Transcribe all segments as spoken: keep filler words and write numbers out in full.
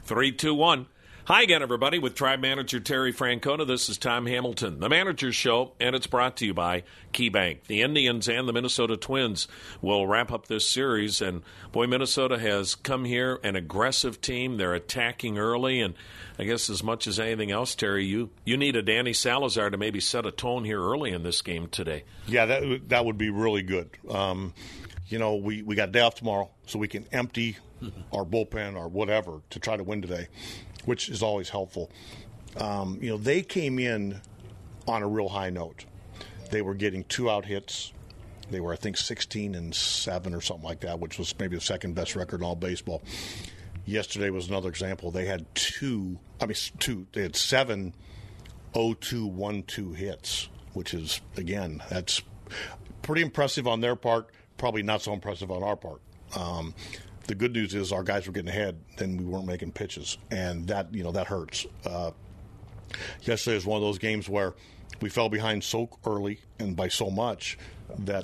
Three, two, one. Hi again, everybody, with Tribe Manager Terry Francona. This is Tom Hamilton, the Manager's Show, and it's brought to you by KeyBank. The Indians and the Minnesota Twins will wrap up this series, and boy, Minnesota has come here, an aggressive team. They're attacking early, and I guess as much as anything else, Terry, you, you need a Danny Salazar to maybe set a tone here early in this game today. Yeah, that that would be really good. Um, you know, we, we got a day off tomorrow, so we can empty our bullpen or whatever to try to win today, which is always helpful. Um, you know, they came in on a real high note. They were getting two-out hits. They were, I think, sixteen and seven or something like that, which was maybe the second-best record in all baseball. Yesterday was another example. They had two, I mean, two, they had seven oh two one two hits, which is, again, that's pretty impressive on their part, probably not so impressive on our part. Um, the good news is our guys were getting ahead, then we weren't making pitches, and that, you know, that hurts. Uh, yesterday was one of those games where we fell behind so early and by so much that,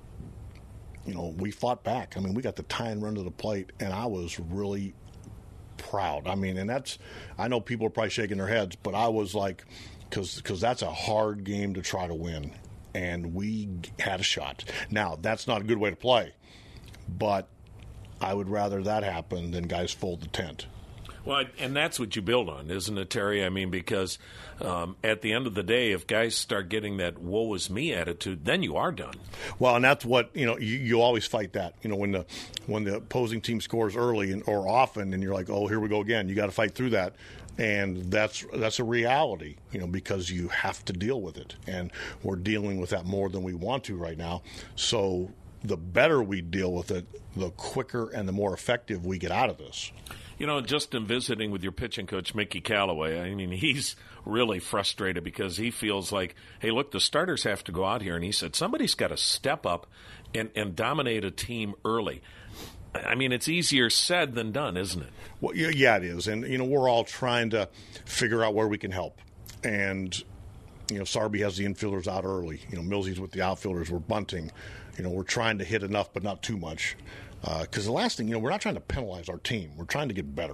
you know, we fought back. I mean, we got the tie and run to the plate, and I was really proud. I mean, and that's, I know people are probably shaking their heads, but I was like, because because that's a hard game to try to win, and we had a shot. Now, that's not a good way to play, but I would rather that happen than guys fold the tent. Well, and that's what you build on, isn't it, Terry? I mean, because um, at the end of the day, if guys start getting that woe is me attitude, then you are done. Well, and that's what, you know, you, you always fight that. You know, when the when the opposing team scores early and, or often, and you're like, oh, here we go again. You got to fight through that. And that's that's a reality, you know, because you have to deal with it. And we're dealing with that more than we want to right now. So the better we deal with it, the quicker and the more effective we get out of this. You know, just in visiting with your pitching coach, Mickey Callaway, I mean, he's really frustrated because he feels like, hey, look, the starters have to go out here. And he said, somebody's got to step up and, and dominate a team early. I mean, it's easier said than done, isn't it? Well, yeah, it is. And, you know, we're all trying to figure out where we can help. And, you know, Sarby has the infielders out early. You know, Millsy's with the outfielders. We're bunting. You know, we're trying to hit enough but not too much. Because uh, the last thing, you know, we're not trying to penalize our team. We're trying to get better.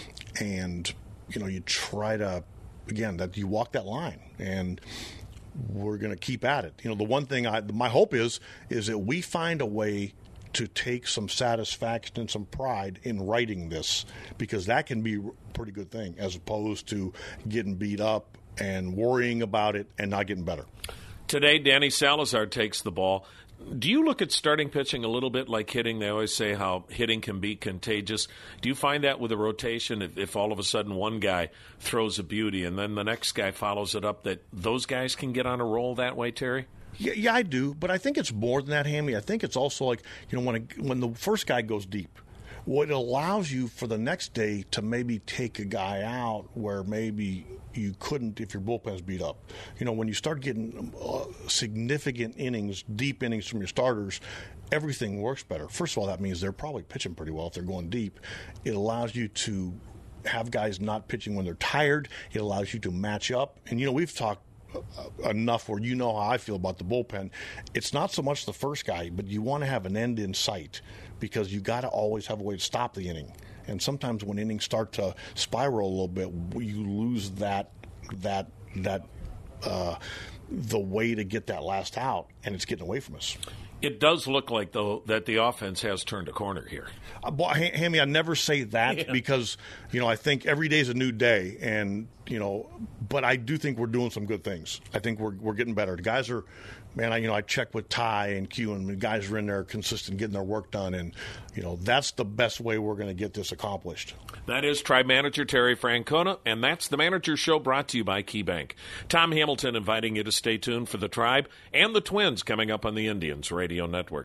And, you know, you try to, again, that you walk that line. And we're going to keep at it. You know, the one thing, I, my hope is, is that we find a way to take some satisfaction and some pride in writing this. Because that can be a pretty good thing, as opposed to getting beat up and worrying about it and not getting better. Today, Danny Salazar takes the ball. Do you look at starting pitching a little bit like hitting? They always say how hitting can be contagious. Do you find that with a rotation, if, if all of a sudden one guy throws a beauty and then the next guy follows it up, that those guys can get on a roll that way, Terry? Yeah, yeah, I do, but I think it's more than that, Hammy. I think it's also like, you know, when a, when the first guy goes deep, what it allows you for the next day to maybe take a guy out where maybe you couldn't if your bullpen's beat up. You know, when you start getting uh, significant innings, deep innings from your starters, everything works better. First of all, that means they're probably pitching pretty well if they're going deep. It allows you to have guys not pitching when they're tired. It allows you to match up. And, you know, we've talked enough where you know how I feel about the bullpen. It's not so much the first guy, but you want to have an end in sight because you got to always have a way to stop the inning. And sometimes when innings start to spiral a little bit, you lose that that that uh, the way to get that last out, and it's getting away from us. It does look like, though, that the offense has turned a corner here. Uh, boy, Hammy, I never say that yeah. because, you know, I think every day is a new day, and, you know, but I do think we're doing some good things. I think we're we're getting better. The guys are, man, I, you know, I check with Ty and Q, and the guys are in there consistent, getting their work done, and, you know, that's the best way we're going to get this accomplished. That is Tribe Manager Terry Francona, and that's the Manager Show brought to you by KeyBank. Tom Hamilton inviting you to stay tuned for the Tribe and the Twins coming up on the Indians Radio Network.